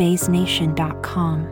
BaseNation.com.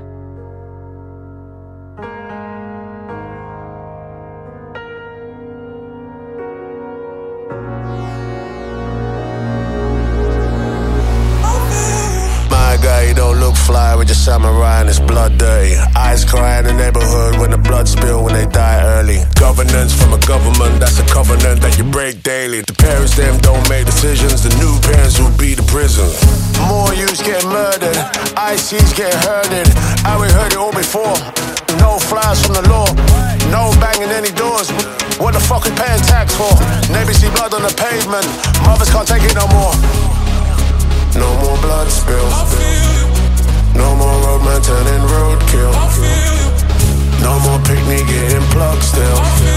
You don't look fly with your samurai and his blood dirty. Eyes cry in the neighborhood when the blood spill when they die early. Governance from a government, that's a covenant that you break daily. The parents them don't make decisions, the new parents will be the prison. More youths get murdered, ICs get herded. And we heard it all before. No flies from the law, no banging any doors. What the fuck we paying tax for? Neighbors see blood on the pavement, mothers can't take it no more. No more blood spill. No more roadman turning roadkill. No more picnic getting plugged still.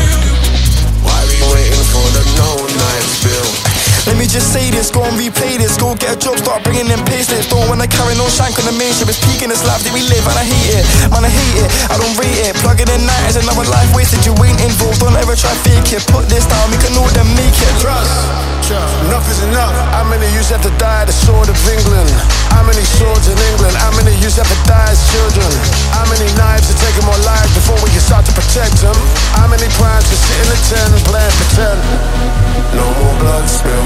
Why we waiting for the no-night spill? Let me just say this, go and replay this. Go get a job, start bringing in payslips. Don't wanna carry no shank on the main ship. It's peak in this life that we live and I hate it. Man, I hate it, I don't rate it. Plugging in night is another life wasted. You ain't involved, don't ever try fake it. Put this down, we can know them make it. Trust, enough is enough. How many youths have to die at the sword of England? How many swords in England? How many youths have to die as children? How many knives are taking more lives before we can start to protect them? How many primes can sit in the tent playing pretend? No more blood spill.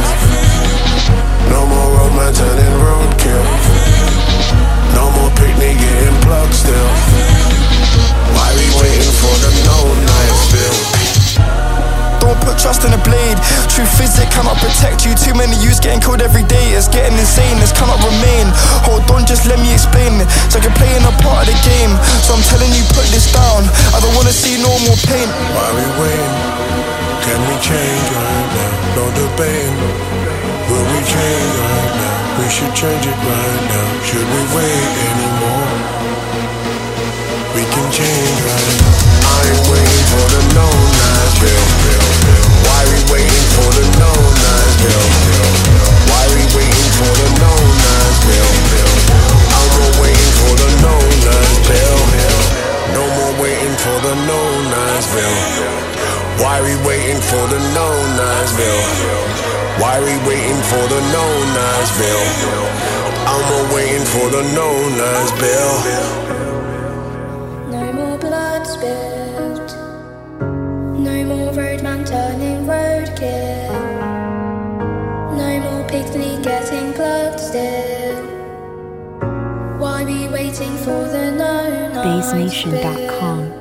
No more roadman turning roadkill. No more picnic getting plugged still. Why we waiting for the no-night spill? Don't put trust in a blade. Truth is it cannot protect you. Too many youths getting killed every day. It's getting insane, this cannot remain. Hold on, just let me explain. It's like you're playing a part of the game. So I'm telling you, put this down. I don't wanna see no more pain. Why we waiting? Can we change right now? No debating. Will we change right now? We should change it right now. Should we wait anymore? We can change right now. I ain't waiting for the no-night bill. Why we waiting for the no-night bill? Why we waiting for the no-night bill? I'm more waiting for the no-night bill. No more waiting for the no-night bill. Why we waiting for the no-night bill? Why we waiting for the no-night bill? I'm more waiting for the no-night bill. No more blood spilled. No more roadman turning roadkill. No more picnic getting plugged still. Why be waiting for the no-night spill? BaseNation.com.